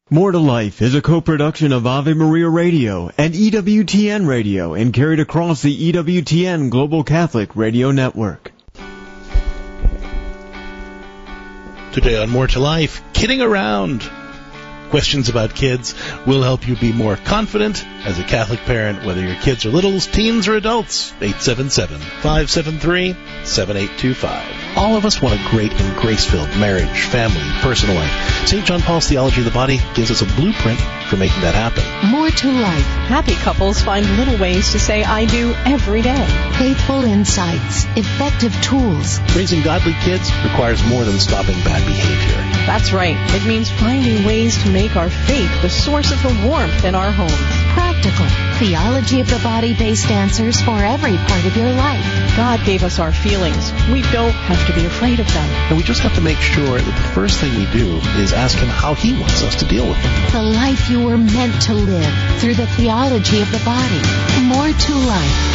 More to Life is a co-production of Ave Maria Radio and EWTN Radio and carried across the EWTN Global Catholic Radio Network. Today on More to Life, kidding around. Questions about kids will help you be more confident as a Catholic parent, whether your kids are littles, teens, or adults. 877-573-7825. All of us want a great and grace-filled marriage, family, personal life. St. John Paul's Theology of the Body gives us a blueprint for making that happen. More to Life. Happy couples find little ways to say I do every day. Faithful insights. Effective tools. Raising godly kids requires more than stopping bad behavior. That's right. It means finding ways to make our faith the source of the warmth in our homes. Practical. Theology of the Body-based answers for every part of your life. God gave us our feelings. We don't have to be afraid of them. And we just have to make sure that the first thing we do is ask Him how He wants us to deal with them. The life you were meant to live through the theology of the body. More to Life.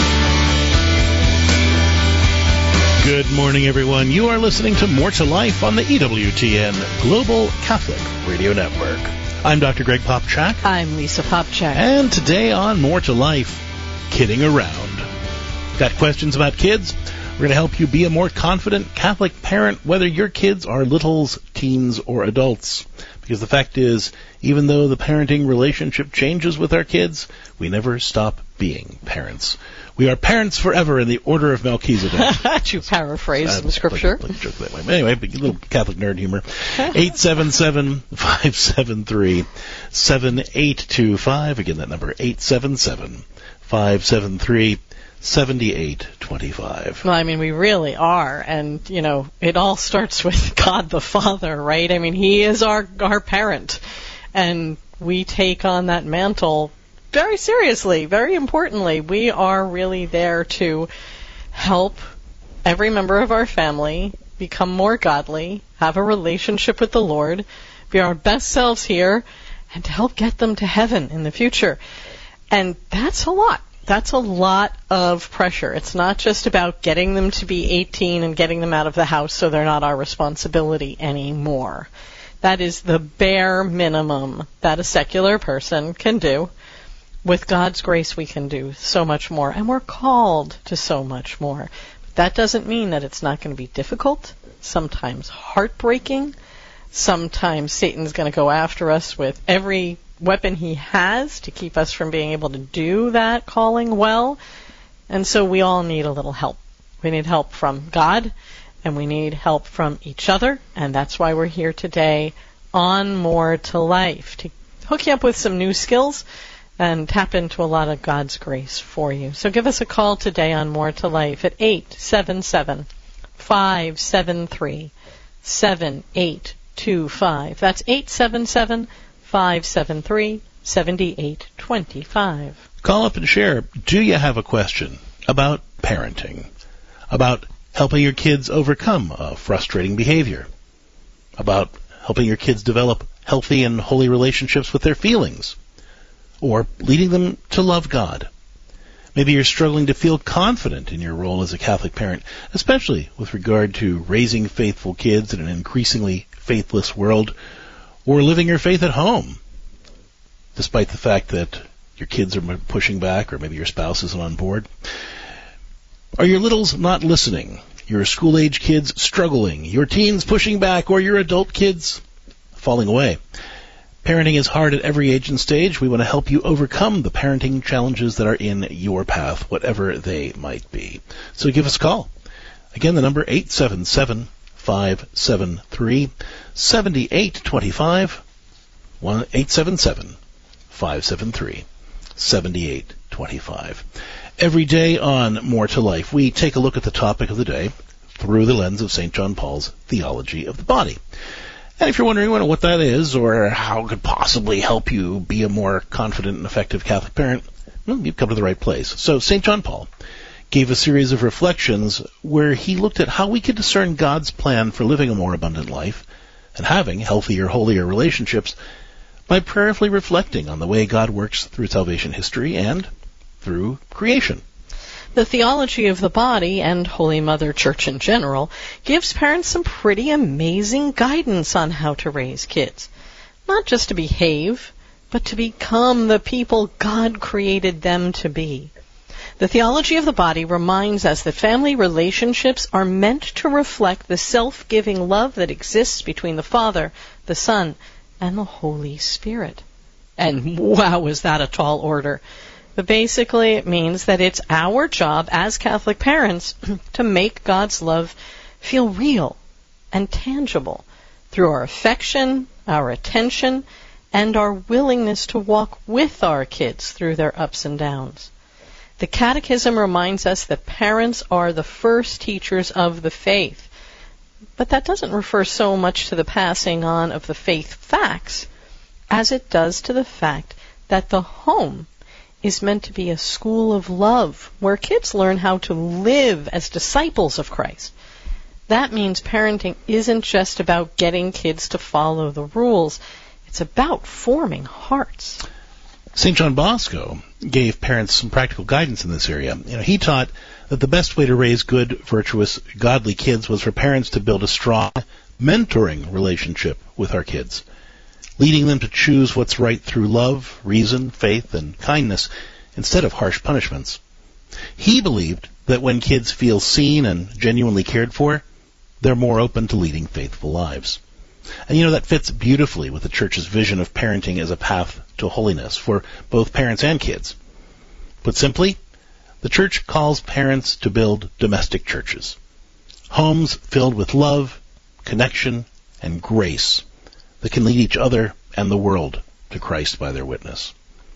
Good morning, everyone. You are listening to More to Life on the EWTN Global Catholic Radio Network. I'm Dr. Greg Popchak. I'm Lisa Popchak. And today on More to Life, kidding around. Got questions about kids? We're going to help you be a more confident Catholic parent, whether your kids are littles, teens, or adults. Because the fact is, even though the parenting relationship changes with our kids, we never stop being parents. We are parents forever in the order of Melchizedek. You paraphrase the scripture. Joke that way. Anyway, a little Catholic nerd humor. 877-573-7825. Again, that number, 877-573-7825. Well, I mean, we really are. And, you know, it all starts with God the Father, right? I mean, He is our parent. And we take on that mantle very seriously, very importantly. We are really there to help every member of our family become more godly, have a relationship with the Lord, be our best selves here, and to help get them to heaven in the future. And that's a lot. That's a lot of pressure. It's not just about getting them to be 18 and getting them out of the house so they're not our responsibility anymore. That is the bare minimum that a secular person can do. With God's grace, we can do so much more, and we're called to so much more. But that doesn't mean that it's not going to be difficult, sometimes heartbreaking. Sometimes Satan's going to go after us with every weapon he has to keep us from being able to do that calling well. And so we all need a little help. We need help from God, and we need help from each other, and that's why we're here today on More to Life, to hook you up with some new skills and tap into a lot of God's grace for you. So give us a call today on More to Life at 877-573-7825. That's 877-573-7825. Call up and share. Do you have a question about parenting? About helping your kids overcome frustrating behavior? About helping your kids develop healthy and holy relationships with their feelings? Or leading them to love God? Maybe you're struggling to feel confident in your role as a Catholic parent, especially with regard to raising faithful kids in an increasingly faithless world, or living your faith at home, despite the fact that your kids are pushing back, or maybe your spouse isn't on board. Are your littles not listening? Your school-age kids struggling? Your teens pushing back? Or your adult kids falling away? Parenting is hard at every age and stage. We want to help you overcome the parenting challenges that are in your path, whatever they might be. So give us a call. Again, the number 877-573-7825. 877-573-7825. Every day on More to Life, we take a look at the topic of the day through the lens of St. John Paul's Theology of the Body. And if you're wondering what that is or how it could possibly help you be a more confident and effective Catholic parent, well, you've come to the right place. So St. John Paul gave a series of reflections where he looked at how we could discern God's plan for living a more abundant life and having healthier, holier relationships by prayerfully reflecting on the way God works through salvation history and through creation. The Theology of the Body and Holy Mother Church in general gives parents some pretty amazing guidance on how to raise kids. not just to behave, but to become the people God created them to be. The theology of the body reminds us that family relationships are meant to reflect the self-giving love that exists between the Father, the Son, and the Holy Spirit. And wow, is that a tall order. But basically it means that it's our job as Catholic parents to make God's love feel real and tangible through our affection, our attention, and our willingness to walk with our kids through their ups and downs. The Catechism reminds us that parents are the first teachers of the faith. But that doesn't refer so much to the passing on of the faith facts as it does to the fact that the home is meant to be a school of love where kids learn how to live as disciples of Christ. That means parenting isn't just about getting kids to follow the rules. It's about forming hearts. St. John Bosco gave parents some practical guidance in this area. He taught that the best way to raise good, virtuous, godly kids was for parents to build a strong mentoring relationship with our kids, leading them to choose what's right through love, reason, faith, and kindness instead of harsh punishments. He believed that when kids feel seen and genuinely cared for, they're more open to leading faithful lives. And that fits beautifully with the Church's vision of parenting as a path to holiness for both parents and kids. Put simply, the Church calls parents to build domestic churches, homes filled with love, connection, and grace that can lead each other and the world to Christ by their witness.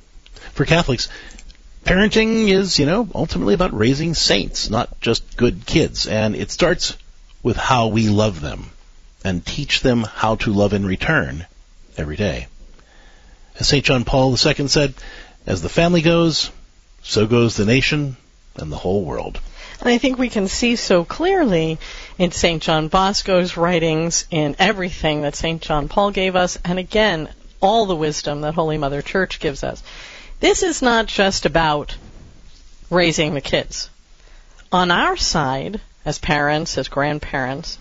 For Catholics, parenting is, ultimately about raising saints, not just good kids, and it starts with how we love them and teach them how to love in return every day. As St. John Paul II said, as the family goes, so goes the nation and the whole world. And I think we can see so clearly in St. John Bosco's writings, in everything that St. John Paul gave us, and again, all the wisdom that Holy Mother Church gives us. This is not just about raising the kids. On our side, as parents, as grandparents,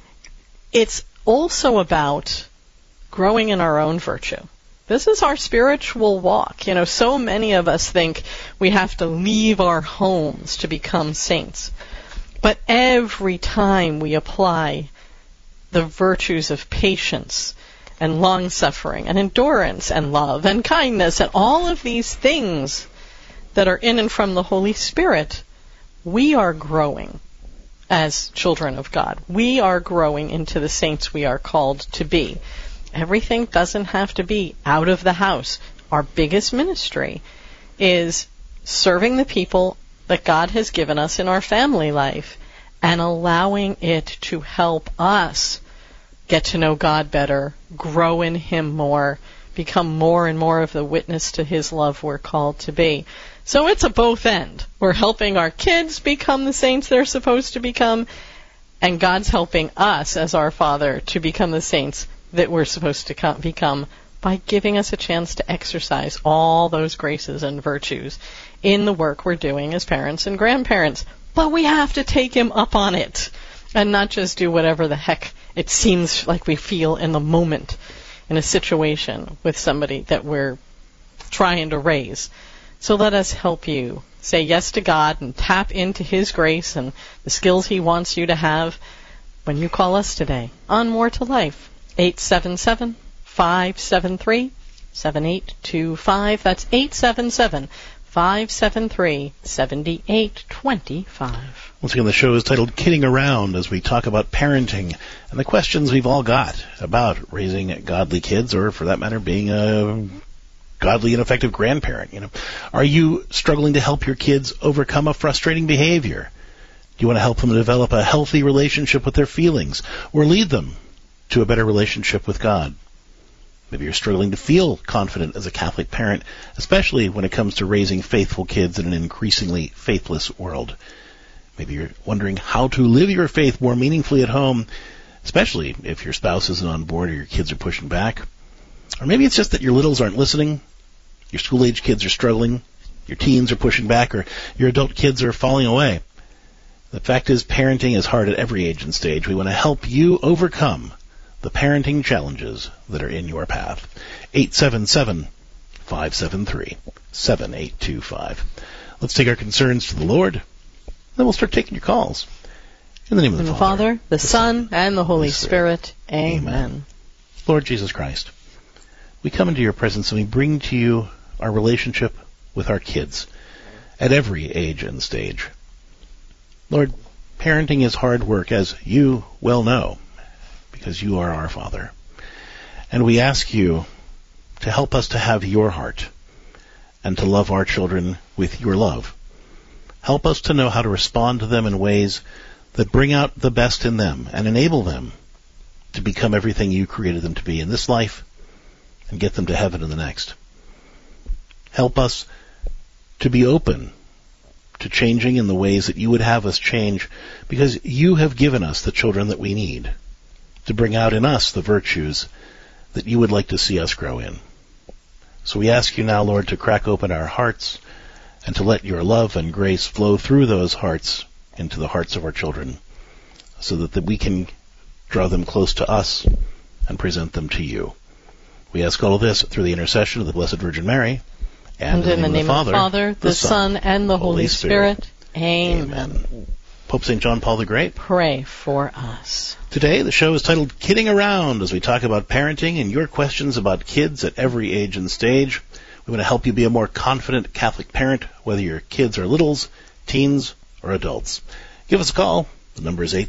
it's also about growing in our own virtue. This is our spiritual walk. So many of us think we have to leave our homes to become saints. But every time we apply the virtues of patience and long-suffering and endurance and love and kindness and all of these things that are in and from the Holy Spirit, we are growing as children of God. We are growing into the saints we are called to be. Everything doesn't have to be out of the house. Our biggest ministry is serving the people that God has given us in our family life and allowing it to help us get to know God better, grow in Him more, become more and more of the witness to His love we're called to be. So it's a both end. We're helping our kids become the saints they're supposed to become, and God's helping us as our Father to become the saints that we're supposed to become by giving us a chance to exercise all those graces and virtues in the work we're doing as parents and grandparents. But we have to take Him up on it and not just do whatever the heck it seems like we feel in the moment in a situation with somebody that we're trying to raise. So let us help you say yes to God and tap into His grace and the skills He wants you to have when you call us today on More to Life. 877-573-7825. That's 877-573-7825. Once again, the show is titled Kidding Around as we talk about parenting and the questions we've all got about raising godly kids, or for that matter, being a godly and effective grandparent. Are you struggling to help your kids overcome a frustrating behavior? Do you want to help them develop a healthy relationship with their feelings, or lead them to a better relationship with God? Maybe you're struggling to feel confident as a Catholic parent, especially when it comes to raising faithful kids in an increasingly faithless world. Maybe you're wondering how to live your faith more meaningfully at home, especially if your spouse isn't on board or your kids are pushing back. Or maybe it's just that your littles aren't listening, your school-age kids are struggling, your teens are pushing back, or your adult kids are falling away. The fact is, parenting is hard at every age and stage. We want to help you overcome the parenting challenges that are in your path. 877-573-7825. Let's take our concerns to the Lord, then we'll start taking your calls. In the name of the Father, the Son, and the Holy Spirit. Amen. Lord Jesus Christ, we come into your presence and we bring to you our relationship with our kids at every age and stage. Lord, parenting is hard work, as you well know, because you are our Father. And we ask you to help us to have your heart and to love our children with your love. Help us to know how to respond to them in ways that bring out the best in them and enable them to become everything you created them to be in this life and get them to heaven in the next. Help us to be open to changing in the ways that you would have us change, because you have given us the children that we need to bring out in us the virtues that you would like to see us grow in. So we ask you now, Lord, to crack open our hearts and to let your love and grace flow through those hearts into the hearts of our children, so that we can draw them close to us and present them to you. We ask all of this through the intercession of the Blessed Virgin Mary, and in the name of the Father, the Son, and the Holy Spirit. Amen. Pope St. John Paul the Great, pray for us. Today, the show is titled Kidding Around, as we talk about parenting and your questions about kids at every age and stage. We want to help you be a more confident Catholic parent, whether your kids are littles, teens, or adults. Give us a call. The number is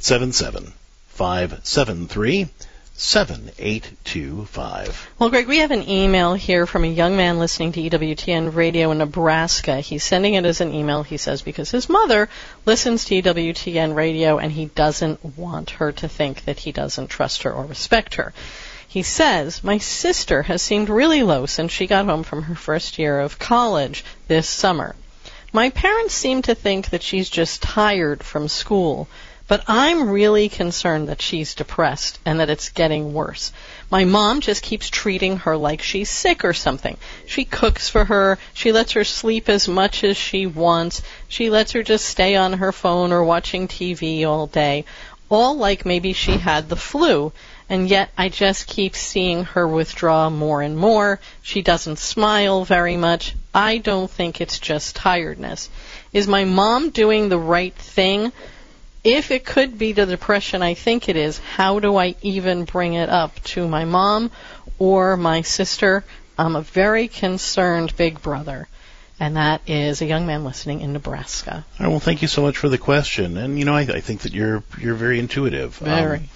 877-573-7825. Well, Greg, we have an email here from a young man listening to EWTN radio in Nebraska. He's sending it as an email, he says, because his mother listens to EWTN radio and he doesn't want her to think that he doesn't trust her or respect her. He says, my sister has seemed really low since she got home from her first year of college this summer. My parents seem to think that she's just tired from school, but I'm really concerned that she's depressed and that it's getting worse. My mom just keeps treating her like she's sick or something. She cooks for her. She lets her sleep as much as she wants. She lets her just stay on her phone or watching TV all day, all like maybe she had the flu. And yet I just keep seeing her withdraw more and more. She doesn't smile very much. I don't think it's just tiredness. Is my mom doing the right thing? If it could be the depression I think it is, how do I even bring it up to my mom or my sister? I'm a very concerned big brother. And that is a young man listening in Nebraska. All right, well, thank you so much for the question. And, I think that you're very intuitive. Very.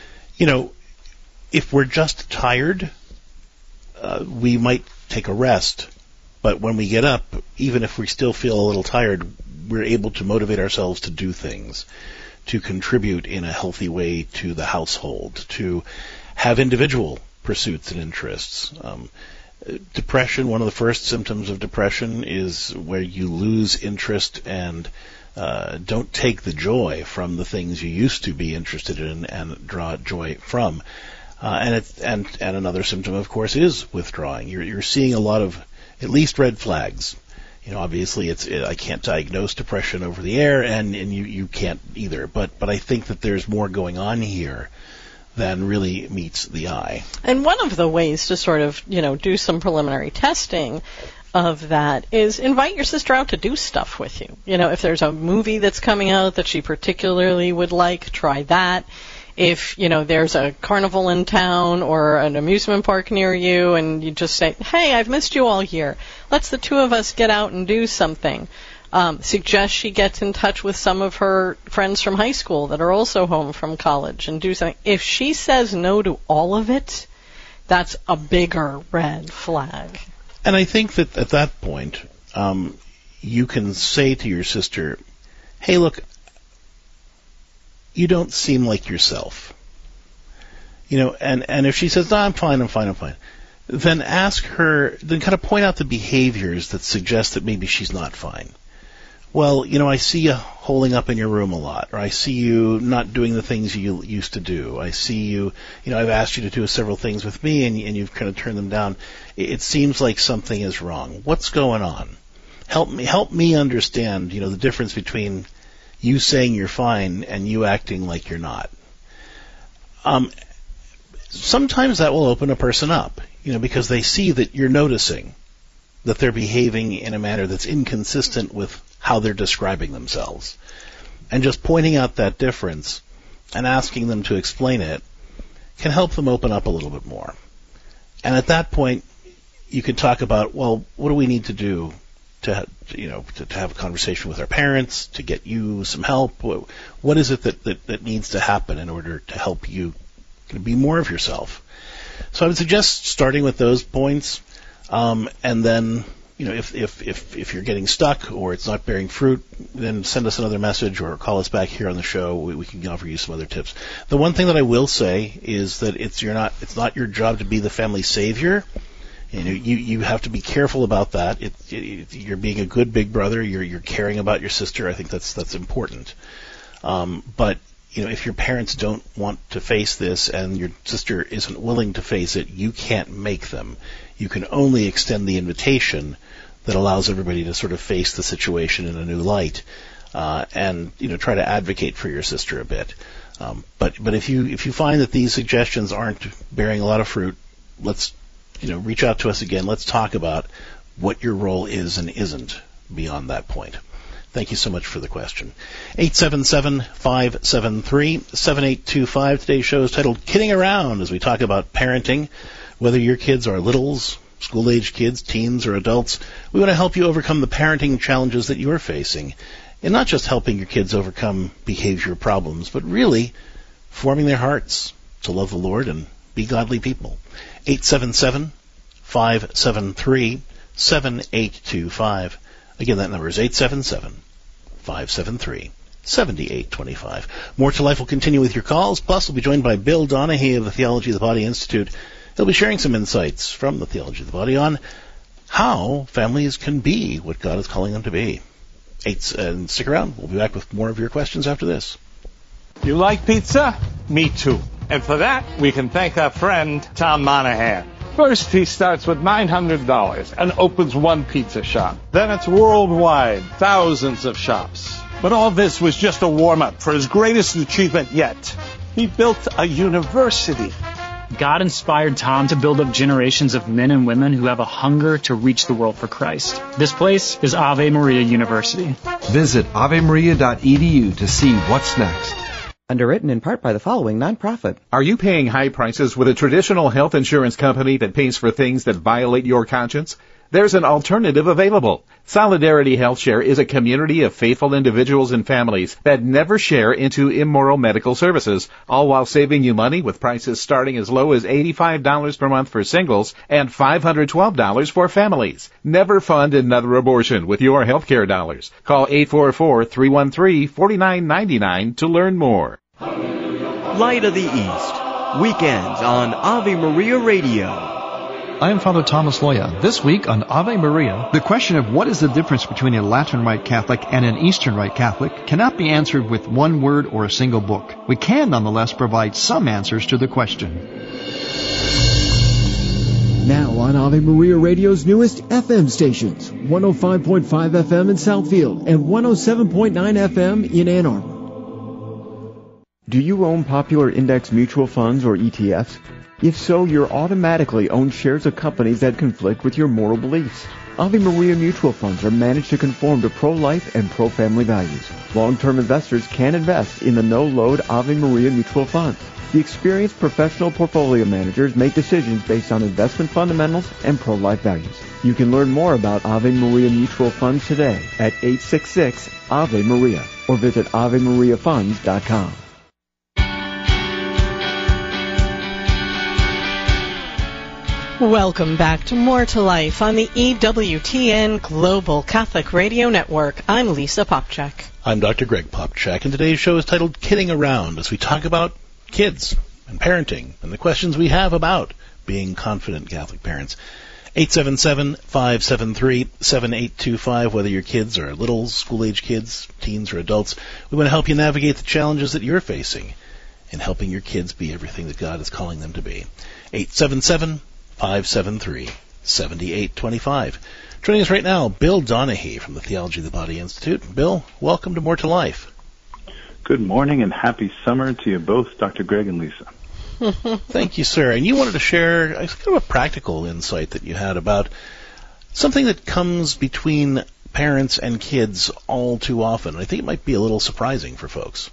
If we're just tired, we might take a rest. But when we get up, even if we still feel a little tired, we're able to motivate ourselves to do things, to contribute in a healthy way to the household, to have individual pursuits and interests. Depression, one of the first symptoms of depression is where you lose interest and don't take the joy from the things you used to be interested in and draw joy from. And another symptom, of course, is withdrawing. You're seeing a lot of at least red flags. Obviously, I can't diagnose depression over the air, and you can't either. But I think that there's more going on here than really meets the eye. And one of the ways to sort of, do some preliminary testing of that is invite your sister out to do stuff with you. If there's a movie that's coming out that she particularly would like, try that. If, there's a carnival in town or an amusement park near you and you just say, hey, I've missed you all year. Let's the two of us get out and do something. Suggest she gets in touch with some of her friends from high school that are also home from college and do something. If she says no to all of it, that's a bigger red flag. And I think that at that point, you can say to your sister, hey, look, you don't seem like yourself. And if she says, no, I'm fine, then ask her, then kind of point out the behaviors that suggest that maybe she's not fine. Well, I see you holding up in your room a lot, or I see you not doing the things you used to do. I see you, I've asked you to do several things with me and you've kind of turned them down. It seems like something is wrong. What's going on? Help me understand, the difference between you saying you're fine and you acting like you're not. sometimes that will open a person up, because they see that you're noticing that they're behaving in a manner that's inconsistent with how they're describing themselves. And just pointing out that difference and asking them to explain it can help them open up a little bit more. And at that point, you can talk about, well, what do we need to do to have a conversation with our parents, to get you some help? What is it that needs to happen in order to help you be more of yourself? So I would suggest starting with those points, and then, if you're getting stuck or it's not bearing fruit, then send us another message or call us back here on the show. We can offer you some other tips. The one thing that I will say is that it's not your job to be the family savior. You have to be careful about that. You're being a good big brother. You're caring about your sister. I think that's important. But if your parents don't want to face this and your sister isn't willing to face it, you can't make them. You can only extend the invitation that allows everybody to sort of face the situation in a new light, and try to advocate for your sister a bit. But if you find that these suggestions aren't bearing a lot of fruit, let's reach out to us again. Let's talk about what your role is and isn't beyond that point. Thank you so much for the question. 877-573-7825. Today's show is titled Kidding Around, as we talk about parenting. Whether your kids are littles, school-age kids, teens, or adults, we want to help you overcome the parenting challenges that you're facing. And not just helping your kids overcome behavior problems, but really forming their hearts to love the Lord and be godly people. 877-573-7825. Again, that number is 877-573-7825. More to Life will continue with your calls. Plus, we'll be joined by Bill Donahue of the Theology of the Body Institute. He'll be sharing some insights from the Theology of the Body on how families can be what God is calling them to be. And stick around. We'll be back with more of your questions after this. You like pizza? Me too. And for that, we can thank our friend Tom Monahan. First, he starts with $900 and opens one pizza shop. Then it's worldwide, thousands of shops. But all this was just a warm-up for his greatest achievement yet. He built a university. God inspired Tom to build up generations of men and women who have a hunger to reach the world for Christ. This place is Ave Maria University. Visit avemaria.edu to see what's next. Underwritten in part by the following nonprofit. Are you paying high prices with a traditional health insurance company that pays for things that violate your conscience? There's an alternative available. Solidarity HealthShare is a community of faithful individuals and families that never share into immoral medical services, all while saving you money with prices starting as low as $85 per month for singles and $512 for families. Never fund another abortion with your healthcare dollars. Call 844-313-4999 to learn more. Light of the East, weekends on Ave Maria Radio. I am Father Thomas Loya. This week on Ave Maria, the question of what is the difference between a Latin Rite Catholic and an Eastern Rite Catholic cannot be answered with one word or a single book. We can nonetheless provide some answers to the question. Now on Ave Maria Radio's newest FM stations, 105.5 FM in Southfield and 107.9 FM in Ann Arbor. Do you own popular index mutual funds or ETFs? If so, you're automatically own shares of companies that conflict with your moral beliefs. Ave Maria mutual funds are managed to conform to pro-life and pro-family values. Long-term investors can invest in the no-load Ave Maria mutual funds. The experienced professional portfolio managers make decisions based on investment fundamentals and pro-life values. You can learn more about Ave Maria mutual funds today at 866 Ave Maria or visit AveMariaFunds.com. Welcome back to More to Life on the EWTN Global Catholic Radio Network. I'm Lisa Popchak. I'm Dr. Greg Popchak, and today's show is titled Kidding Around, as we talk about kids and parenting and the questions we have about being confident Catholic parents. 877-573-7825, whether your kids are little, school-age kids, teens, or adults, we want to help you navigate the challenges that you're facing in helping your kids be everything that God is calling them to be. 877-573-7825. Joining us right now, Bill Donahue from the Theology of the Body Institute. Bill, welcome to More to Life. Good morning and happy summer to you both, Dr. Greg and Lisa. Thank you, sir. And you wanted to share kind of a practical insight that you had about something that comes between parents and kids all too often. I think it might be a little surprising for folks.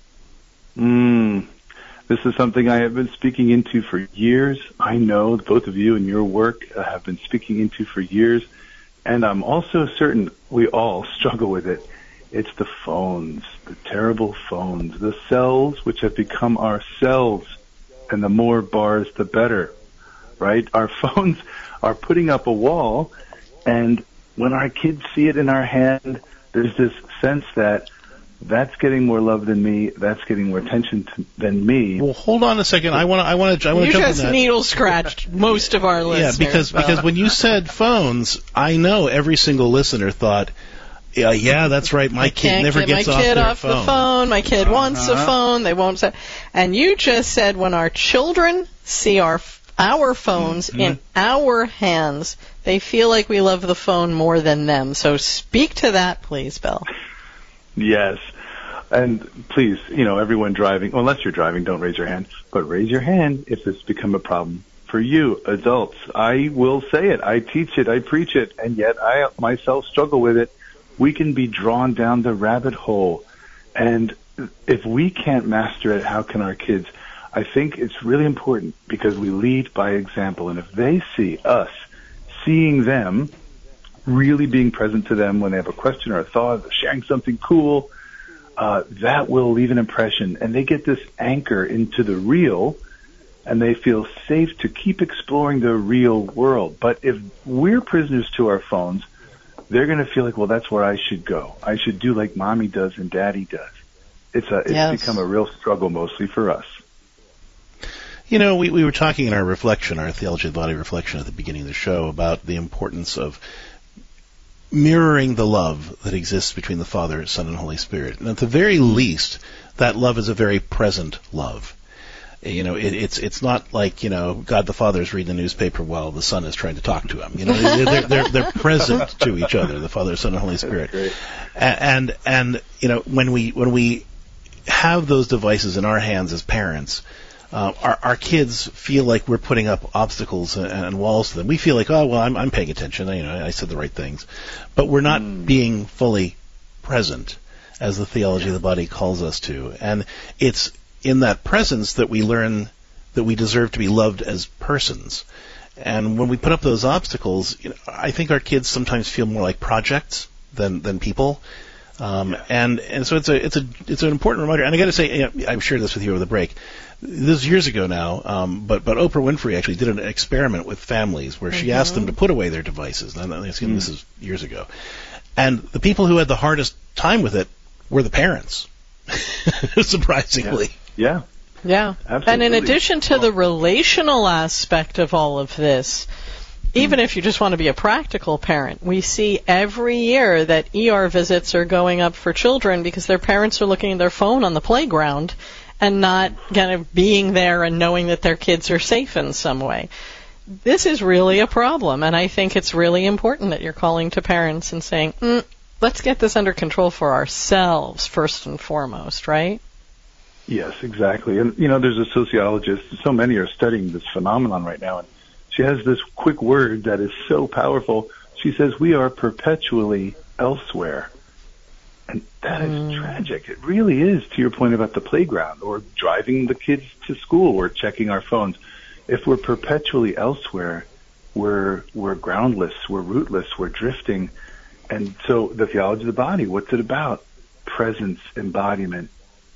This is something I have been speaking into for years. I know both of you and your work have been speaking into for years, and I'm also certain we all struggle with it. It's the phones, the terrible phones, the cells which have become our cells, and the more bars, the better, right? Our phones are putting up a wall, and when our kids see it in our hand, there's this sense that that's getting more love than me. That's getting more attention than me. Well, hold on a second. I want to jump on that. You just needle scratched most of our listeners. Yeah, because when you said phones, I know every single listener thought, yeah, that's right. My kid never gets off their phone. My kid off the phone. My kid wants a phone. They won't say. And you just said when our children see our phones in our hands, they feel like we love the phone more than them. So speak to that, please, Bill. Yes. And please, everyone driving, unless you're driving, don't raise your hand, but raise your hand if this become a problem for you, adults. I will say it. I teach it. I preach it. And yet I myself struggle with it. We can be drawn down the rabbit hole. And if we can't master it, how can our kids? I think it's really important because we lead by example. And if they see us seeing them, really being present to them when they have a question or a thought, or sharing something cool, that will leave an impression. And they get this anchor into the real, and they feel safe to keep exploring the real world. But if we're prisoners to our phones, they're going to feel like, well, that's where I should go. I should do like mommy does and daddy does. It's become a real struggle mostly for us. We were talking in our reflection, our Theology of the Body reflection at the beginning of the show about the importance of mirroring the love that exists between the Father, Son, and Holy Spirit. And at the very least, that love is a very present love. It's not like, God the Father is reading the newspaper while the Son is trying to talk to him. They're present to each other, the Father, Son, and Holy Spirit. And when we have those devices in our hands as parents, our kids feel like we're putting up obstacles and walls to them. We feel like, oh, well, I'm paying attention. I said the right things. But we're not being fully present, as the Theology of the Body calls us to. And it's in that presence that we learn that we deserve to be loved as persons. And when we put up those obstacles, I think our kids sometimes feel more like projects than people. And so it's an important reminder. And I got to say, I've shared this with you over the break. This is years ago now, but Oprah Winfrey actually did an experiment with families where she asked them to put away their devices. And this is years ago. And the people who had the hardest time with it were the parents, surprisingly. Yeah. Absolutely. And in addition to the relational aspect of all of this, even if you just want to be a practical parent, we see every year that ER visits are going up for children because their parents are looking at their phone on the playground and not kind of being there and knowing that their kids are safe in some way. This is really a problem, and I think it's really important that you're calling to parents and saying, let's get this under control for ourselves first and foremost, right? Yes, exactly. And, there's a sociologist, so many are studying this phenomenon right now, and she has this quick word that is so powerful. She says, we are perpetually elsewhere. And that is tragic. It really is, to your point about the playground or driving the kids to school or checking our phones. If we're perpetually elsewhere, we're groundless, we're rootless, we're drifting. And so the Theology of the Body, what's it about? Presence, embodiment,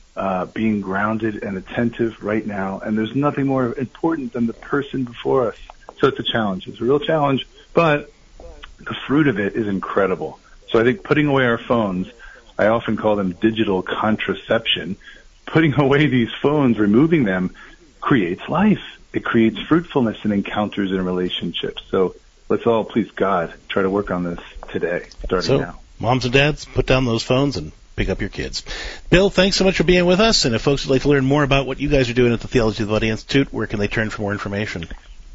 being grounded and attentive right now. And there's nothing more important than the person before us. So it's a challenge. It's a real challenge, but the fruit of it is incredible. So I think putting away our phones, I often call them digital contraception. Putting away these phones, removing them, creates life. It creates fruitfulness and encounters in relationships. So let's all, please God, try to work on this today, starting now. Moms and dads, put down those phones and pick up your kids. Bill, thanks so much for being with us. And if folks would like to learn more about what you guys are doing at the Theology of the Body Institute, where can they turn for more information?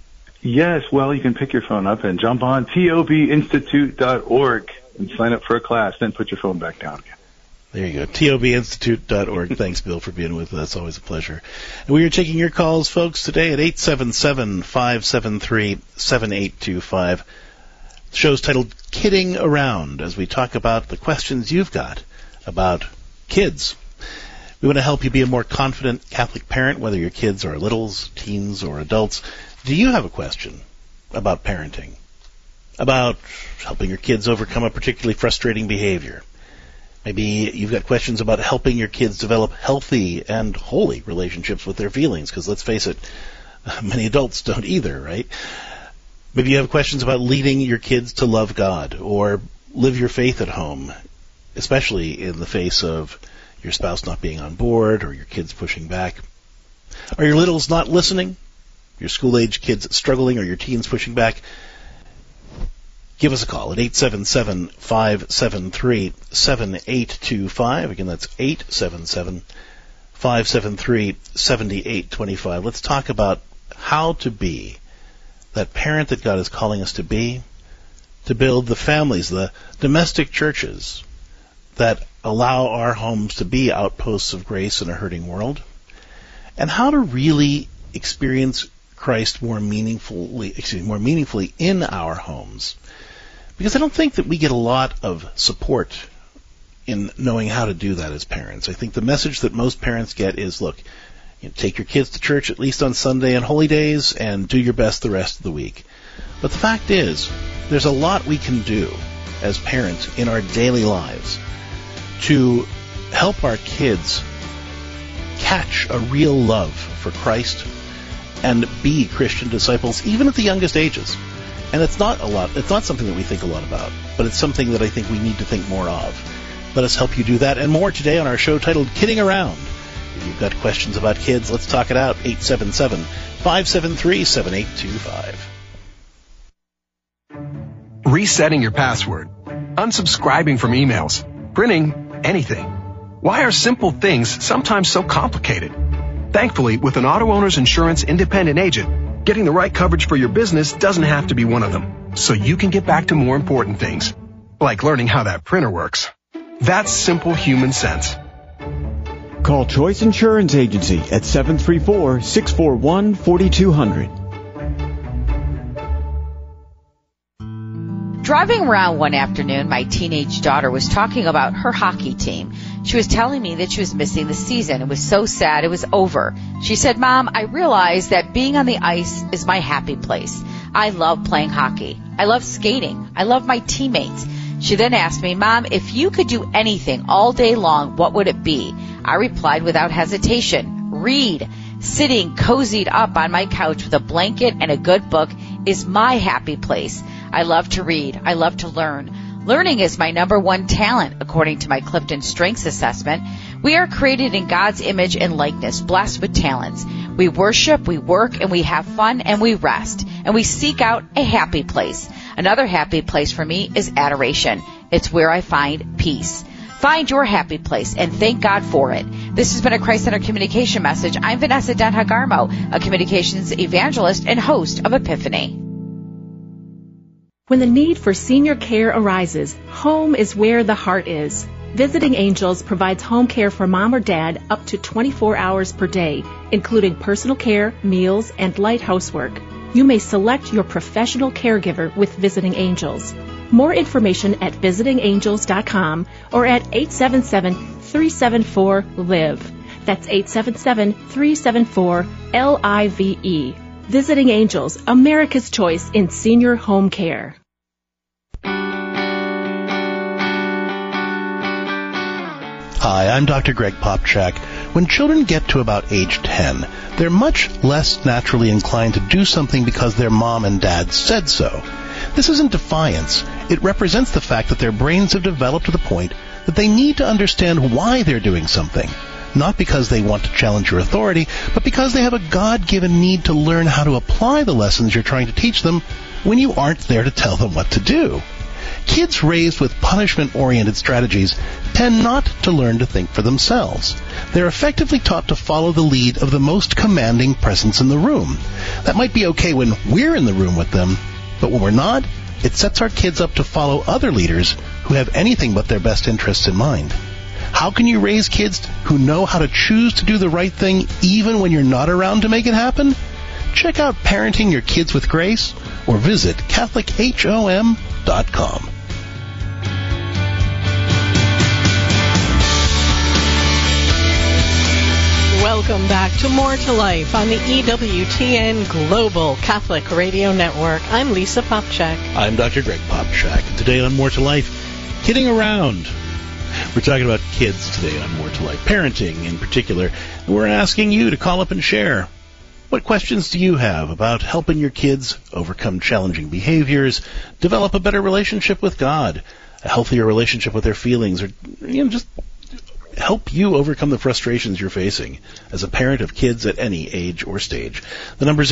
Yes, well, you can pick your phone up and jump on tobinstitute.org and sign up for a class, then put your phone back down again. There you go. TOBinstitute.org. Thanks, Bill, for being with us. Always a pleasure. And we are taking your calls, folks, today at 877-573-7825. The show's titled Kidding Around, as we talk about the questions you've got about kids. We want to help you be a more confident Catholic parent, whether your kids are littles, teens, or adults. Do you have a question about parenting? About helping your kids overcome a particularly frustrating behavior? Maybe you've got questions about helping your kids develop healthy and holy relationships with their feelings, because let's face it, many adults don't either, right? Maybe you have questions about leading your kids to love God or live your faith at home, especially in the face of your spouse not being on board or your kids pushing back. Are your littles not listening? Your school-age kids struggling or your teens pushing back? Give us a call at 877-573-7825. Again, that's 877-573-7825. Let's talk about how to be that parent that God is calling us to be, to build the families, the domestic churches that allow our homes to be outposts of grace in a hurting world, and how to really experience Christ more meaningfully in our homes. Because I don't think that we get a lot of support in knowing how to do that as parents. I think the message that most parents get is, look, take your kids to church at least on Sunday and holy days and do your best the rest of the week. But the fact is, there's a lot we can do as parents in our daily lives to help our kids catch a real love for Christ and be Christian disciples, even at the youngest ages. And it's not something that we think a lot about, but it's something that I think we need to think more of. Let us help you do that and more today on our show titled Kidding Around. If you've got questions about kids, let's talk it out. 877-573-7825. Resetting your password, unsubscribing from emails, printing anything. Why are simple things sometimes so complicated? Thankfully, with an Auto Owners Insurance independent agent, getting the right coverage for your business doesn't have to be one of them, so you can get back to more important things, like learning how that printer works. That's simple human sense. Call Choice Insurance Agency at 734-641-4200. Driving around one afternoon, my teenage daughter was talking about her hockey team. She was telling me that she was missing the season. It was so sad it was over. She said, "Mom, I realized that being on the ice is my happy place. I love playing hockey. I love skating. I love my teammates." She then asked me, "Mom, if you could do anything all day long, what would it be?" I replied without hesitation, "Read." Sitting cozied up on my couch with a blanket and a good book is my happy place. I love to read. I love to learn. Learning is my number one talent, according to my Clifton Strengths Assessment. We are created in God's image and likeness, blessed with talents. We worship, we work, and we have fun, and we rest, and we seek out a happy place. Another happy place for me is adoration. It's where I find peace. Find your happy place and thank God for it. This has been a Christ-Centered Communication message. I'm Vanessa Denhagarmo, a communications evangelist and host of Epiphany. When the need for senior care arises, home is where the heart is. Visiting Angels provides home care for mom or dad up to 24 hours per day, including personal care, meals, and light housework. You may select your professional caregiver with Visiting Angels. More information at visitingangels.com or at 877-374-LIVE. That's 877-374-LIVE. Visiting Angels, America's choice in senior home care. Hi, I'm Dr. Greg Popchak. When children get to about age 10, they're much less naturally inclined to do something because their mom and dad said so. This isn't defiance. It represents the fact that their brains have developed to the point that they need to understand why they're doing something. Not because they want to challenge your authority, but because they have a God-given need to learn how to apply the lessons you're trying to teach them when you aren't there to tell them what to do. Kids raised with punishment-oriented strategies tend not to learn to think for themselves. They're effectively taught to follow the lead of the most commanding presence in the room. That might be okay when we're in the room with them, but when we're not, it sets our kids up to follow other leaders who have anything but their best interests in mind. How can you raise kids who know how to choose to do the right thing even when you're not around to make it happen? Check out Parenting Your Kids with Grace or visit CatholicHOM.com. Welcome back to More to Life on the EWTN Global Catholic Radio Network. I'm Lisa Popchak. I'm Dr. Greg Popchak. Today on More to Life, kidding around. We're talking about kids today on More to Life, parenting in particular. And we're asking you to call up and share. What questions do you have about helping your kids overcome challenging behaviors, develop a better relationship with God, a healthier relationship with their feelings, or just help you overcome the frustrations you're facing as a parent of kids at any age or stage? The number's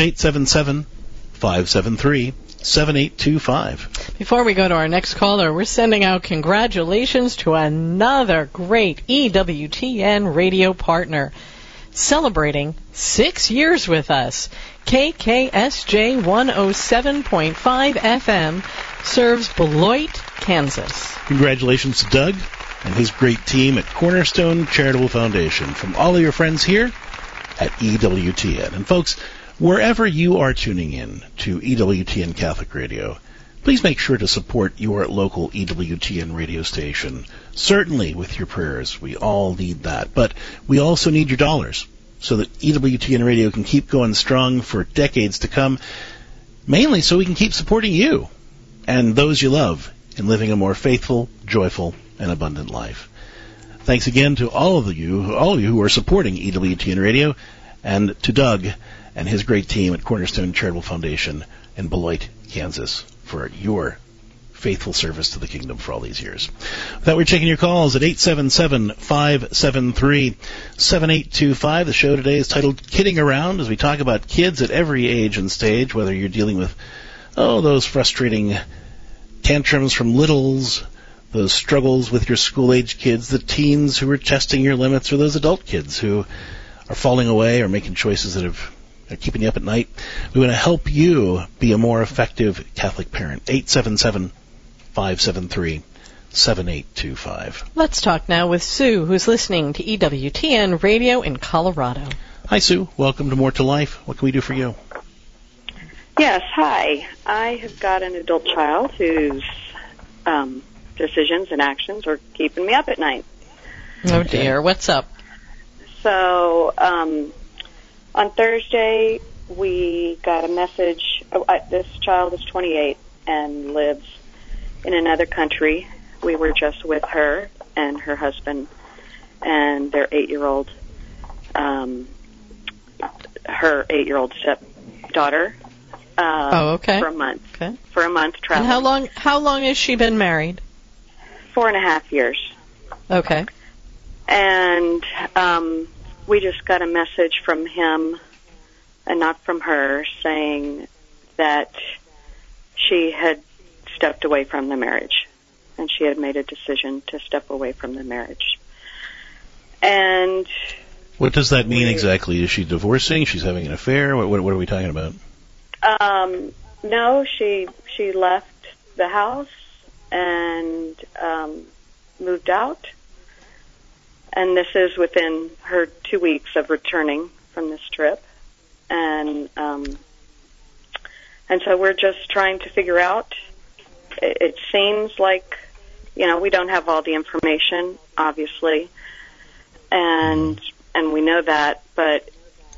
877-573-7825. Before we go to our next caller, we're sending out congratulations to another great EWTN radio partner, celebrating 6 years with us. KKSJ 107.5 FM serves Beloit, Kansas. Congratulations to Doug and his great team at Cornerstone Charitable Foundation, from all of your friends here at EWTN. And folks, wherever you are tuning in to EWTN Catholic Radio, please make sure to support your local EWTN radio station. Certainly with your prayers. We all need that. But we also need your dollars so that EWTN Radio can keep going strong for decades to come, mainly so we can keep supporting you and those you love in living a more faithful, joyful, and abundant life. Thanks again to all of you who are supporting EWTN Radio, and to Doug and his great team at Cornerstone Charitable Foundation in Beloit, Kansas, for your faithful service to the kingdom for all these years. With that, we're taking your calls at 877-573-7825. The show today is titled Kidding Around, as we talk about kids at every age and stage, whether you're dealing with, those frustrating tantrums from littles, those struggles with your school-age kids, the teens who are testing your limits, or those adult kids who are falling away or making choices that are keeping you up at night. We want to help you be a more effective Catholic parent. 877-573-7825. Let's talk now with Sue, who's listening to EWTN Radio in Colorado. Hi, Sue. Welcome to More to Life. What can we do for you? Yes, hi. I have got an adult child whose decisions and actions are keeping me up at night. Oh, dear. What's up? So, on Thursday, we got a message. This child is 28 and lives in another country. We were just with her and her husband and their 8-year-old, her 8-year-old stepdaughter. Okay. For a month. Okay. For a month traveling. And how long has she been married? 4.5 years. Okay. And we just got a message from him, and not from her, saying that she had stepped away from the marriage, and she had made a decision to step away from the marriage. And what does that mean exactly? Is she divorcing? She's having an affair? What are we talking about? No, she left the house and moved out. And this is within her 2 weeks of returning from this trip. And so we're just trying to figure out. It seems like, we don't have all the information, obviously. And we know that, but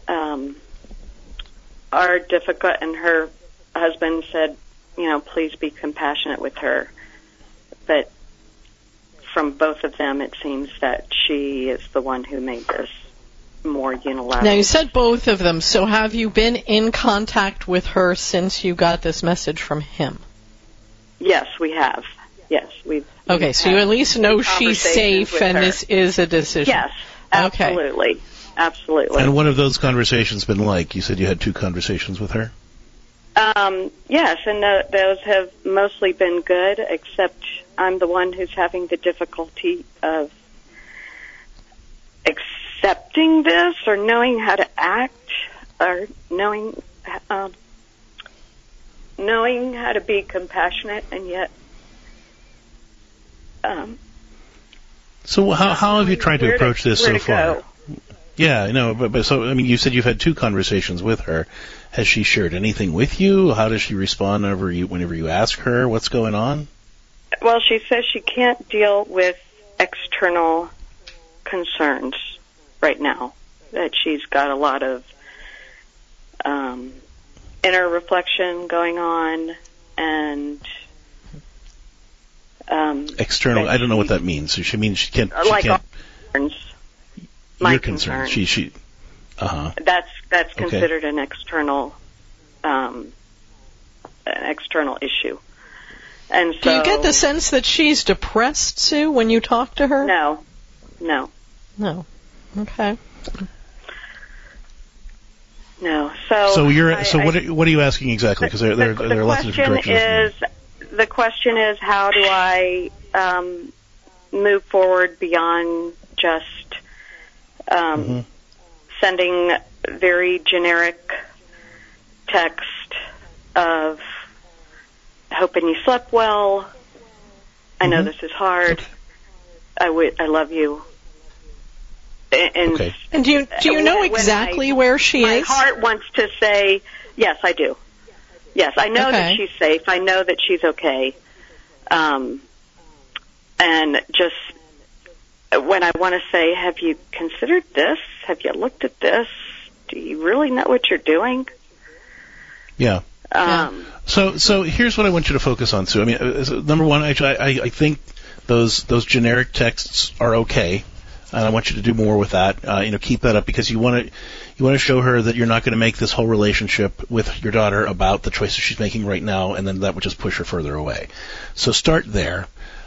our difficult, and her husband said, please be compassionate with her. But from both of them, it seems that she is the one who made this more unilateral. Now, you said both of them, so have you been in contact with her since you got this message from him? Yes, we have. Yes, we've so you at least know she's safe and this is a decision. Yes, absolutely. Okay. Absolutely. And what have those conversations been like? You said you had 2 conversations with her? Yes, and those have mostly been good, except I'm the one who's having the difficulty of accepting this or knowing how to act or knowing how to be compassionate and yet So how have you tried to approach this so far? Go. Yeah, no, but so, I mean, you said you've had 2 conversations with her. Has she shared anything with you? How does she respond whenever you ask her what's going on? Well, she says she can't deal with external concerns right now, that she's got a lot of inner reflection going on, and external. I don't know what that means. So she means she can't. Like she can't. Concerns. Your concerns. She. That's considered an external issue. And so, do you get the sense that she's depressed, Sue, when you talk to her? No. Okay. No. So what are you asking exactly? Because there are lots of different directions. The question is, how do I move forward beyond just sending very generic text of hoping you slept well. I know this is hard. I love you. And do you know exactly where she is? My heart wants to say, yes, I do. Yes, I know that she's safe. I know that she's okay. And just when I want to say, have you considered this? Have you looked at this? Do you really know what you're doing? Yeah. So here's what I want you to focus on, Sue. I mean, number one, I think those generic texts are okay, and I want you to do more with that. Keep that up, because you want to show her that you're not going to make this whole relationship with your daughter about the choices she's making right now, and then that would just push her further away. So start there.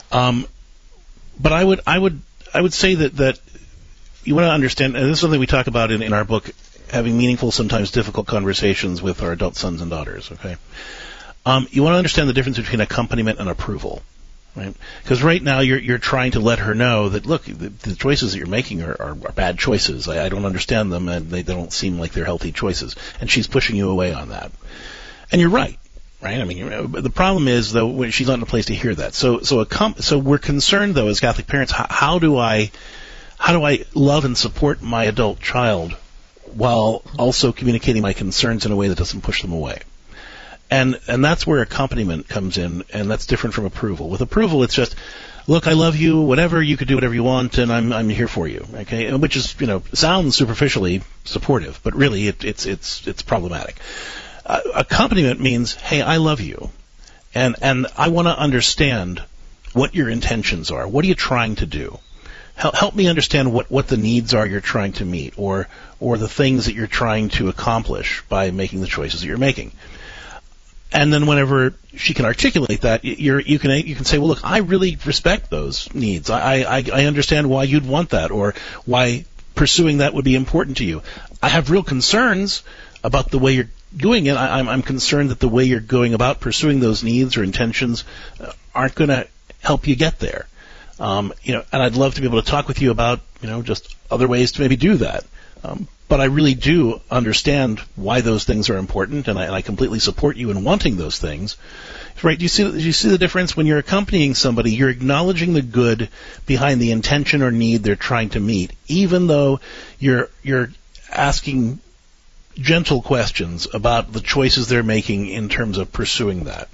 But I would say that you want to understand, and this is something we talk about in our book, having meaningful, sometimes difficult conversations with our adult sons and daughters, okay? You want to understand the difference between accompaniment and approval, right? Because right now you're trying to let her know that, look, the choices that you're making are bad choices. I don't understand them, and they don't seem like they're healthy choices. And she's pushing you away on that. And you're right? I mean, the problem is, though, she's not in a place to hear that. So we're concerned, though, as Catholic parents, how do I love and support my adult child while also communicating my concerns in a way that doesn't push them away? And that's where accompaniment comes in, and that's different from approval. With approval, it's just, look, I love you, whatever, you could do whatever you want, and I'm here for you, okay? Which is, sounds superficially supportive, but really it's problematic. Accompaniment means, hey, I love you, and I want to understand what your intentions are. What are you trying to do? Help me understand what the needs are you're trying to meet, or the things that you're trying to accomplish by making the choices that you're making. And then whenever she can articulate that, you can say, well, look, I really respect those needs. I understand why you'd want that, or why pursuing that would be important to you. I have real concerns about the way you're doing it. I'm concerned that the way you're going about pursuing those needs or intentions aren't going to help you get there. And I'd love to be able to talk with you about, just other ways to maybe do that. But I really do understand why those things are important, and I completely support you in wanting those things. Right? Do you see the difference? When you're accompanying somebody, you're acknowledging the good behind the intention or need they're trying to meet, even though you're asking gentle questions about the choices they're making in terms of pursuing that.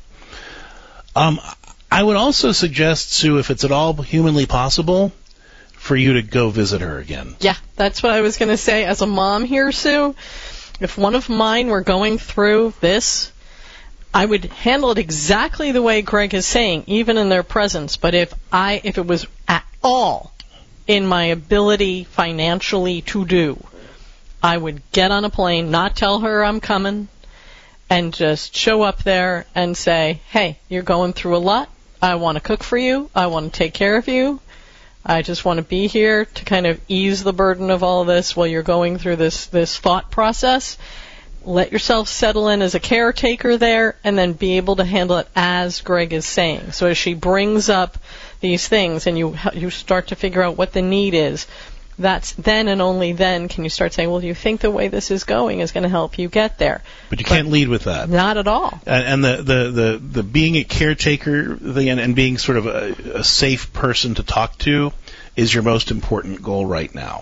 I would also suggest, Sue, if it's at all humanly possible, for you to go visit her again. Yeah, that's what I was going to say. As a mom here, Sue, if one of mine were going through this, I would handle it exactly the way Greg is saying, even in their presence. But if it was at all in my ability financially to do, I would get on a plane, not tell her I'm coming, and just show up there and say, hey, you're going through a lot. I want to cook for you. I want to take care of you. I just want to be here to kind of ease the burden of all of this while you're going through this thought process. Let yourself settle in as a caretaker there, and then be able to handle it as Greg is saying. So as she brings up these things and you start to figure out what the need is, that's then and only then can you start saying, well, do you think the way this is going is going to help you get there? But you can't lead with that. Not at all. And the being a caretaker thing and being sort of a safe person to talk to is your most important goal right now.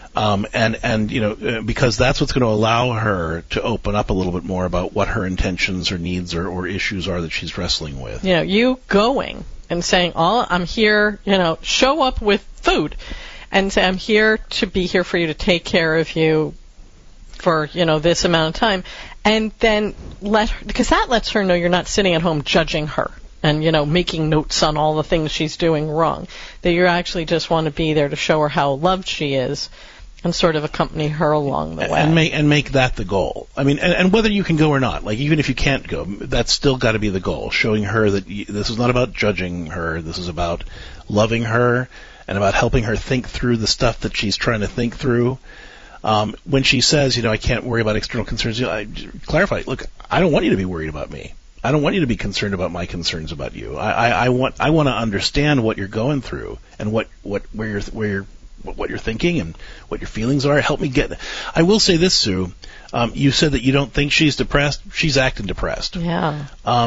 Because that's what's going to allow her to open up a little bit more about what her intentions or needs or issues are that she's wrestling with. You going and saying, I'm here, show up with food and say, I'm here to be here for you, to take care of you for, this amount of time. And then because that lets her know you're not sitting at home judging her and, making notes on all the things she's doing wrong. That you actually just want to be there to show her how loved she is and sort of accompany her along the way. And make that the goal. I mean, and whether you can go or not, like even if you can't go, that's still got to be the goal, showing her that this is not about judging her, this is about loving her and about helping her think through the stuff that she's trying to think through. When she says, I can't worry about external concerns, I clarify, look, I don't want you to be worried about me. I don't want you to be concerned about my concerns about you. I want to understand what you're going through and where you're thinking and what your feelings are. Help me get. I will say this, Sue. You said that you don't think she's depressed. She's acting depressed. Yeah.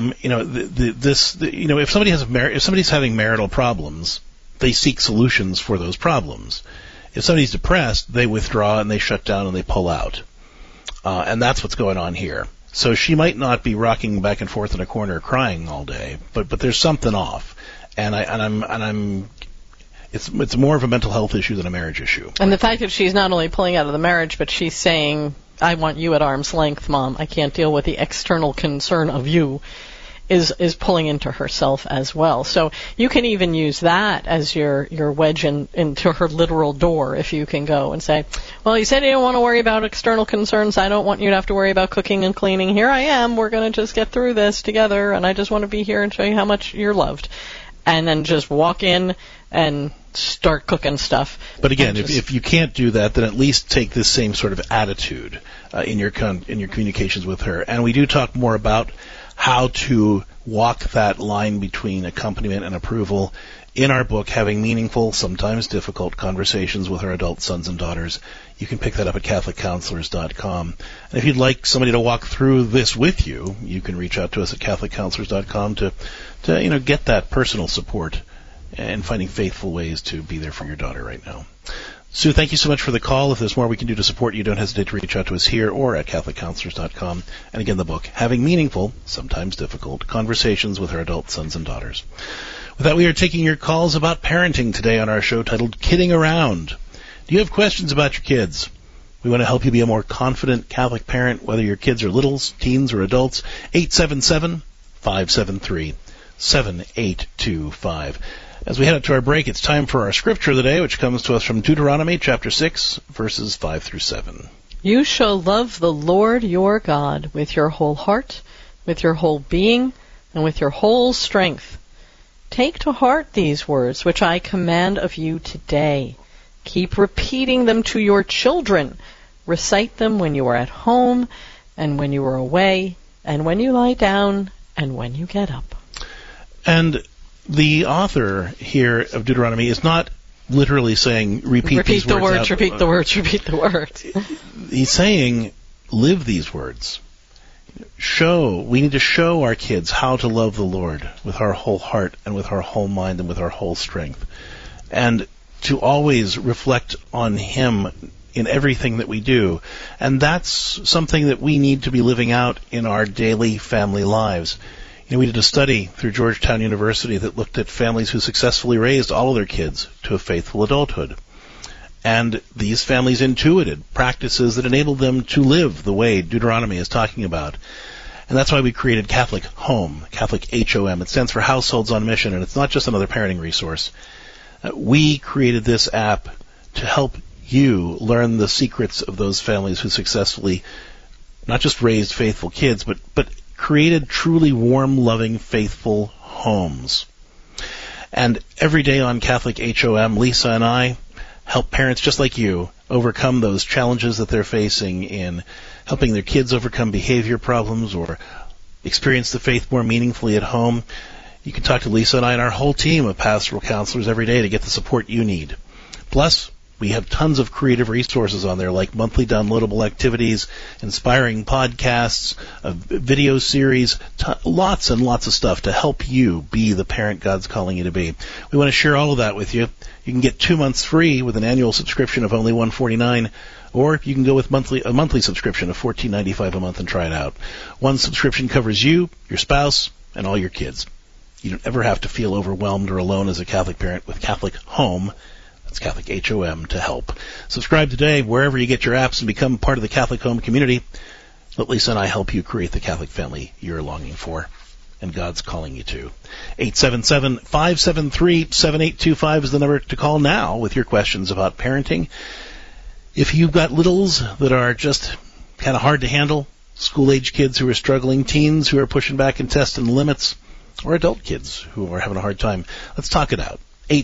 If somebody's having marital problems, they seek solutions for those problems. If somebody's depressed, they withdraw and they shut down and they pull out. And that's what's going on here. So she might not be rocking back and forth in a corner crying all day, but there's something off. It's more of a mental health issue than a marriage issue. And the fact that she's not only pulling out of the marriage, but she's saying, I want you at arm's length, Mom. I can't deal with the external concern of you, is pulling into herself as well. So you can even use that as your wedge into her literal door, if you can go and say, well, you said you don't want to worry about external concerns. I don't want you to have to worry about cooking and cleaning. Here I am. We're going to just get through this together, and I just want to be here and show you how much you're loved. And then just walk in and start cooking stuff. But again, if you can't do that, then at least take this same sort of attitude in your communications with her. And we do talk more about how to walk that line between accompaniment and approval in our book, Having Meaningful, Sometimes Difficult Conversations with Our Adult Sons and Daughters. You can pick that up at CatholicCounselors.com. And if you'd like somebody to walk through this with you, you can reach out to us at CatholicCounselors.com to get that personal support and finding faithful ways to be there for your daughter right now. Sue, thank you so much for the call. If there's more we can do to support you, don't hesitate to reach out to us here or at CatholicCounselors.com. And again, the book, Having Meaningful, Sometimes Difficult Conversations with Our Adult Sons and Daughters. With that, we are taking your calls about parenting today on our show titled Kidding Around. Do you have questions about your kids? We want to help you be a more confident Catholic parent, whether your kids are littles, teens, or adults. 877-573-7825. As we head up to our break, it's time for our scripture of the day, which comes to us from Deuteronomy chapter 6, verses 5 through 7. You shall love the Lord your God with your whole heart, with your whole being, and with your whole strength. Take to heart these words which I command of you today. Keep repeating them to your children. Recite them when you are at home, and when you are away, and when you lie down, and when you get up. And the author here of Deuteronomy is not literally saying repeat these the words. Repeat the words. He's saying live these words. We need to show our kids how to love the Lord with our whole heart and with our whole mind and with our whole strength. And to always reflect on Him in everything that we do. And that's something that we need to be living out in our daily family lives. We did a study through Georgetown University that looked at families who successfully raised all of their kids to a faithful adulthood. And these families intuited practices that enabled them to live the way Deuteronomy is talking about. And that's why we created Catholic Home, Catholic HOM. It stands for Households on Mission, and it's not just another parenting resource. We created this app to help you learn the secrets of those families who successfully not just raised faithful kids, but created truly warm, loving, faithful homes. And every day on Catholic HOM, Lisa and I help parents just like you overcome those challenges that they're facing in helping their kids overcome behavior problems or experience the faith more meaningfully at home. You can talk to Lisa and I and our whole team of pastoral counselors every day to get the support you need. Plus, We have tons of creative resources on there, like monthly downloadable activities, inspiring podcasts, a video series, lots and lots of stuff to help you be the parent God's calling you to be. We want to share all of that with you. You can get 2 months free with an annual subscription of only $149, or you can go with a monthly subscription of $14.95 a month and try it out. One subscription covers you, your spouse, and all your kids. You don't ever have to feel overwhelmed or alone as a Catholic parent with Catholic Home. That's Catholic HOM to help. Subscribe today wherever you get your apps and become part of the Catholic Home community. Let Lisa and I help you create the Catholic family you're longing for and God's calling you to. 877-573-7825 is the number to call now with your questions about parenting. If you've got littles that are just kind of hard to handle, school-age kids who are struggling, teens who are pushing back and testing the limits, or adult kids who are having a hard time, let's talk it out.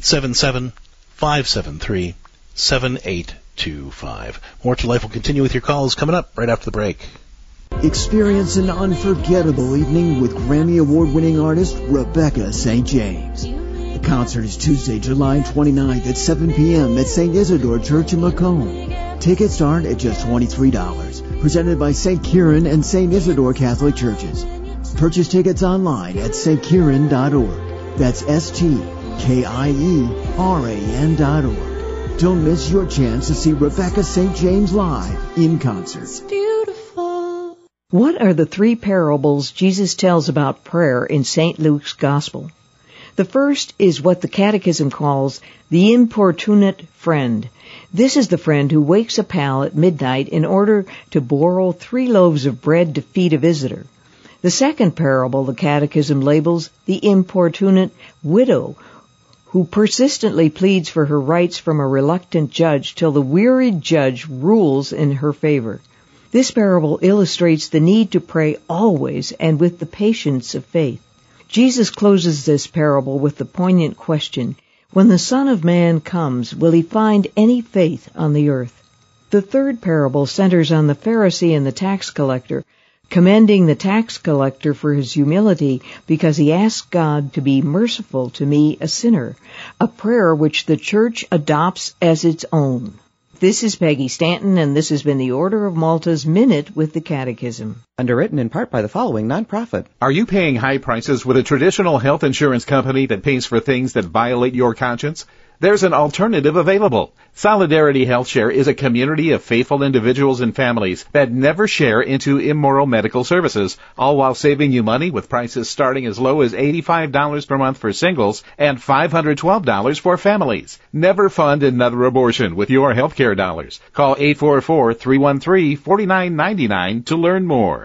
877-573-7825. More to Life will continue with your calls coming up right after the break. Experience an unforgettable evening with Grammy Award-winning artist Rebecca St. James. The concert is Tuesday, July 29th at 7 p.m. at St. Isidore Church in Macomb. Tickets start at just $23. Presented by St. Kieran and St. Isidore Catholic Churches. Purchase tickets online at stkieran.org. That's STKIERAN.org. Don't miss your chance to see Rebecca St. James live in concert. What are the 3 parables Jesus tells about prayer in St. Luke's Gospel? The first is what the Catechism calls the importunate friend. This is the friend who wakes a pal at midnight in order to borrow 3 loaves of bread to feed a visitor. The second parable the Catechism labels the importunate widow, who persistently pleads for her rights from a reluctant judge till the wearied judge rules in her favor. This parable illustrates the need to pray always and with the patience of faith. Jesus closes this parable with the poignant question, when the Son of Man comes, will he find any faith on the earth? The third parable centers on the Pharisee and the tax collector, commending the tax collector for his humility because he asked God to be merciful to me, a sinner, a prayer which the Church adopts as its own. This is Peggy Stanton, and this has been the Order of Malta's Minute with the Catechism. Underwritten in part by the following nonprofit. Are you paying high prices with a traditional health insurance company that pays for things that violate your conscience? There's an alternative available. Solidarity HealthShare is a community of faithful individuals and families that never share into immoral medical services, all while saving you money with prices starting as low as $85 per month for singles and $512 for families. Never fund another abortion with your healthcare dollars. Call 844-313-4999 to learn more.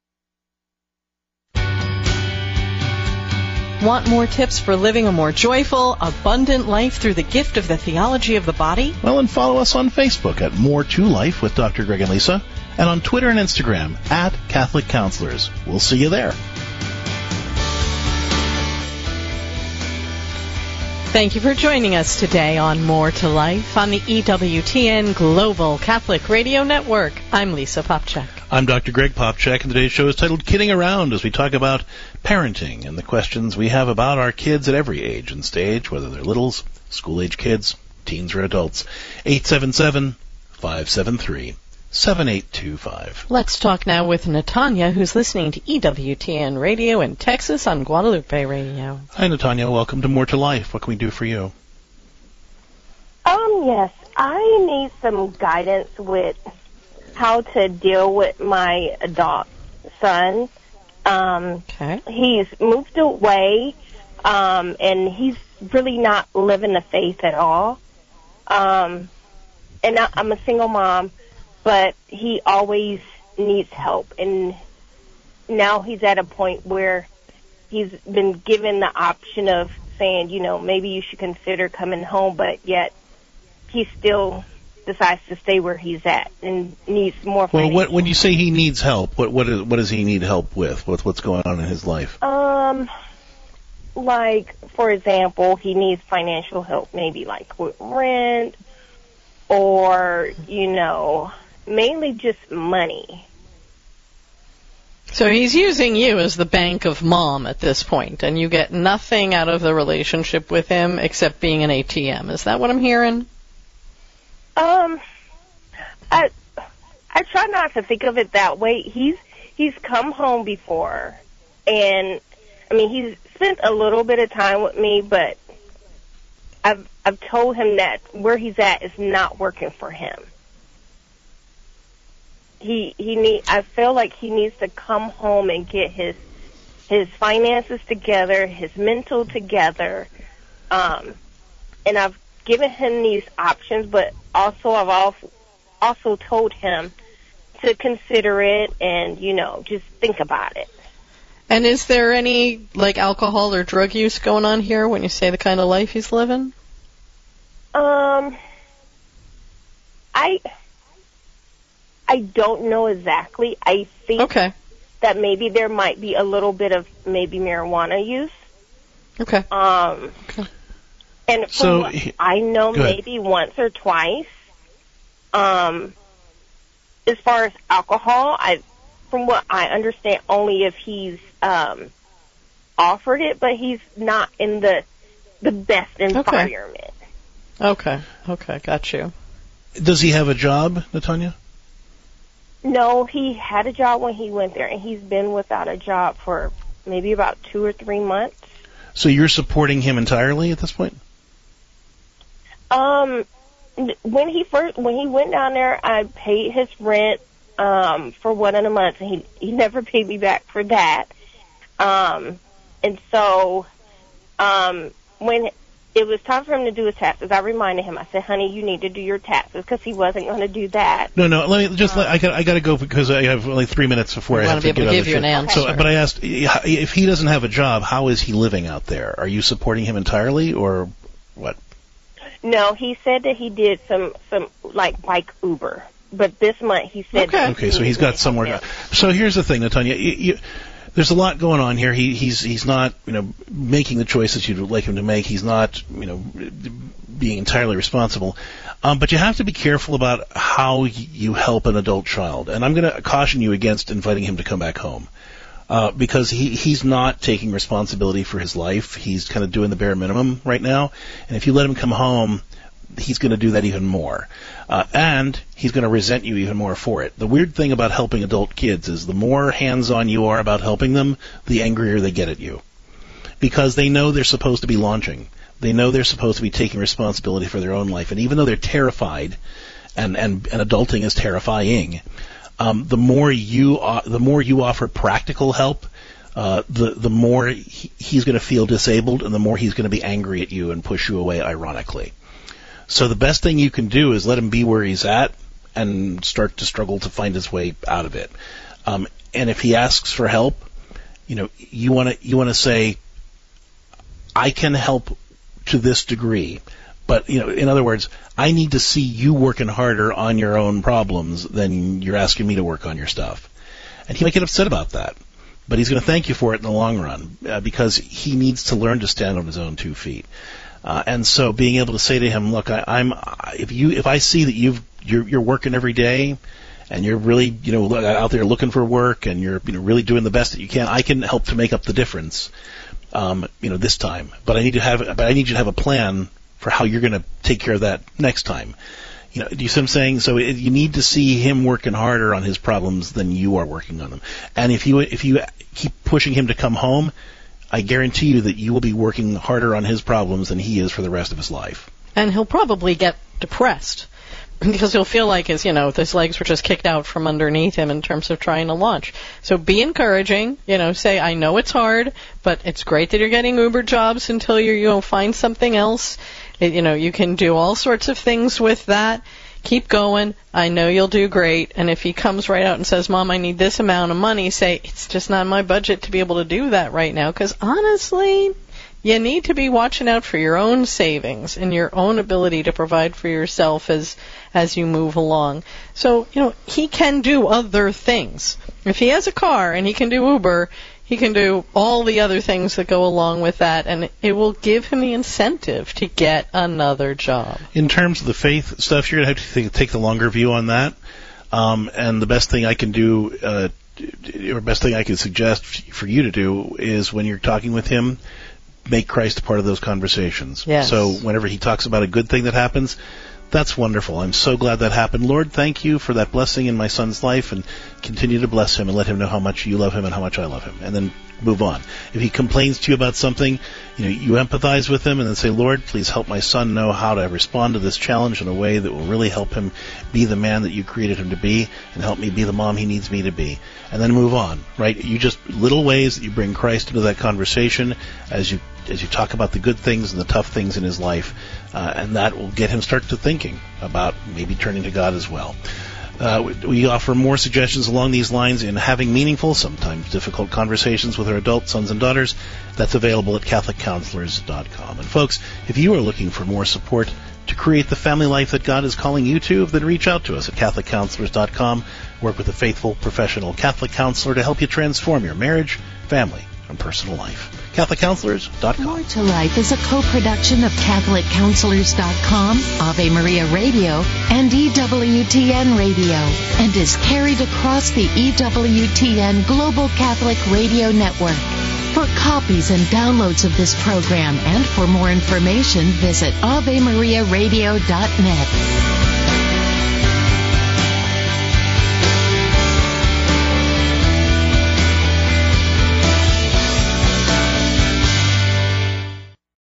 Want more tips for living a more joyful, abundant life through the gift of the theology of the body? Well, and follow us on Facebook at More to Life with Dr. Greg and Lisa, and on Twitter and Instagram at Catholic Counselors. We'll see you there. Thank you for joining us today on More to Life on the EWTN Global Catholic Radio Network. I'm Lisa Popchak. I'm Dr. Greg Popchak, and today's show is titled Kidding Around, as we talk about parenting and the questions we have about our kids at every age and stage, whether they're littles, school-age kids, teens, or adults. 877-573-7825. Let's talk now with Natanya, who's listening to EWTN Radio in Texas on Guadalupe Radio. Hi, Natanya. Welcome to More to Life. What can we do for you? Yes. I need some guidance with how to deal with my adult son. Okay. He's moved away, and he's really not living the faith at all. And I'm a single mom, but he always needs help. And now he's at a point where he's been given the option of saying, you know, maybe you should consider coming home, but yet he still decides to stay where he's at and needs more financial. Well, when you say he needs help, what does he need help with? What's going on in his life? Like, for example, he needs financial help, maybe like with rent or, you know, mainly just money. So he's using you as the bank of mom at this point, and you get nothing out of the relationship with him except being an ATM. Is that what I'm hearing? I try not to think of it that way. He's come home before, and I mean, he's spent a little bit of time with me, but I've told him that where he's at is not working for him. I feel like he needs to come home and get his finances together, his mental together, and I've given him these options, but also I've also told him to consider it and, just think about it. And is there any, like, alcohol or drug use going on here when you say the kind of life he's living? I don't know exactly. I think that maybe there might be a little bit of maybe marijuana use. Okay. And from what I know, maybe once or twice. As far as alcohol, from what I understand, only if he's offered it, but he's not in the best environment. Okay, got you. Does he have a job, Natanya? No, he had a job when he went there, and he's been without a job for maybe about 2 or 3 months. So you're supporting him entirely at this point? When he went down there, I paid his rent for 1 of the months, and he never paid me back for that. And so when it was time for him to do his taxes, I reminded him. I said, "Honey, you need to do your taxes," because he wasn't going to do that. No. Let me just. I got to go because I have only 3 minutes before I have to get out. Give you an answer. So, but I asked if he doesn't have a job, how is he living out there? Are you supporting him entirely, or what? No, he said that he did some like bike Uber, but this month he said. Okay, so he's got somewhere. So here's the thing, Natanya. There's a lot going on here. He's not, making the choices you'd like him to make. He's not, being entirely responsible. But you have to be careful about how you help an adult child. And I'm going to caution you against inviting him to come back home. Because he's not taking responsibility for his life. He's kind of doing the bare minimum right now. And if you let him come home, he's going to do that even more. And he's going to resent you even more for it. The weird thing about helping adult kids is the more hands-on you are about helping them, the angrier they get at you. Because they know they're supposed to be launching. They know they're supposed to be taking responsibility for their own life. And even though they're terrified, and adulting is terrifying, the more you offer practical help, the more he's going to feel disabled, and the more he's going to be angry at you and push you away, ironically. So the best thing you can do is let him be where he's at and start to struggle to find his way out of it. And if he asks for help, you want to say, I can help to this degree. But, in other words, I need to see you working harder on your own problems than you're asking me to work on your stuff. And he might get upset about that. But he's going to thank you for it in the long run because he needs to learn to stand on his own 2 feet. And so being able to say to him, look, if I see that you're working every day and you're really, out there looking for work and you're, really doing the best that you can, I can help to make up the difference, this time. But I need you to have a plan for how you're going to take care of that next time. Do you see what I'm saying? So you need to see him working harder on his problems than you are working on them. And if you keep pushing him to come home, I guarantee you that you will be working harder on his problems than he is for the rest of his life. And he'll probably get depressed because he'll feel like his legs were just kicked out from underneath him in terms of trying to launch. So be encouraging, say, I know it's hard, but it's great that you're getting Uber jobs until you find something else. You can do all sorts of things with that. Keep going. I know you'll do great. And if he comes right out and says, Mom, I need this amount of money, say, it's just not in my budget to be able to do that right now. Because honestly, you need to be watching out for your own savings and your own ability to provide for yourself as you move along. So, he can do other things. If he has a car and he can do Uber, he can do all the other things that go along with that, and it will give him the incentive to get another job. In terms of the faith stuff, you're going to have to take the longer view on that. And the best thing I can do, or best thing I can suggest for you to do, is when you're talking with him, make Christ a part of those conversations. Yes. So whenever he talks about a good thing that happens, That's wonderful. I'm so glad that happened. Lord, thank you for that blessing in my son's life, and continue to bless him and let him know how much you love him and how much I love him. And then move on. If he complains to you about something, you empathize with him and then say, Lord, please help my son know how to respond to this challenge in a way that will really help him be the man that you created him to be, and help me be the mom he needs me to be. And then move on, right? You just little ways that you bring Christ into that conversation as you talk about the good things and the tough things in his life, and that will get him start to thinking about maybe turning to God as well. We offer more suggestions along these lines in having meaningful, sometimes difficult conversations with our adult sons and daughters. That's available at CatholicCounselors.com. And folks, if you are looking for more support to create the family life that God is calling you to, then reach out to us at CatholicCounselors.com. Work with a faithful, professional Catholic counselor to help you transform your marriage, family, and personal life. CatholicCounselors.com. More to Life is a co-production of CatholicCounselors.com, Ave Maria Radio, and EWTN Radio, and is carried across the EWTN Global Catholic Radio Network. For copies and downloads of this program and for more information, visit AveMariaRadio.net.